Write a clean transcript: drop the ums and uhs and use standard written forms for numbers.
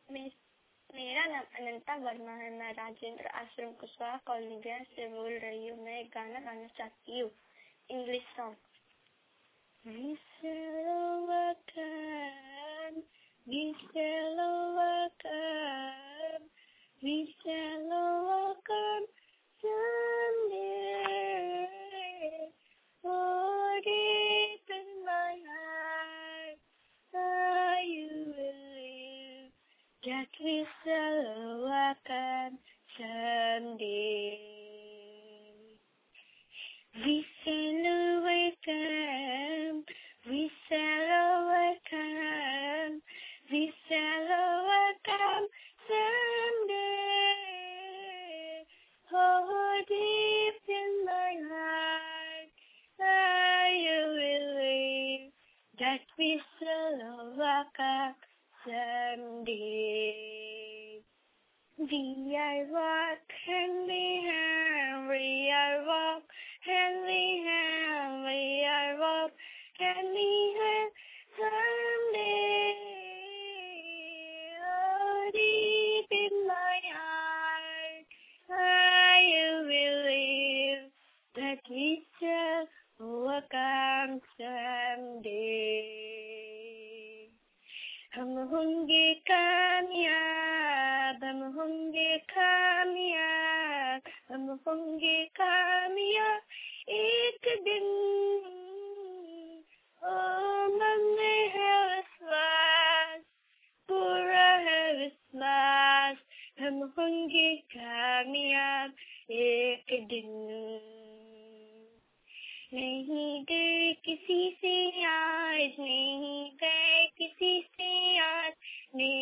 मे- मेरा नाम अनंता वर्मा है। मैं राजेंद्र आश्रम कुशवाहा कॉलोनी बिहार से बोल रही हूँ। मैं एक गाना गाना चाहती हूँ, English song. We shall overcome, we shall overcome, we shall overcome someday. Oh, deep in my heart, I believe that we shall overcome someday. We shall overcome, we shall overcome, we shall overcome someday. Oh, deep in my heart, I believe that we shall overcome someday. We are walk hand in hand, we are walk hand in hand, we are walk hand in hand someday. Oh, deep in my heart, I believe that we shall overcome someday. हम होंगे कामयाब, हम होंगे कामयाब, हम होंगे कामयाब एक दिन। ओ मन में है विश्वास, पूरा है विश्वास, हम होंगे कामयाब एक दिन। नहीं गए किसी से आज, नहीं गए किसी से आज, नहीं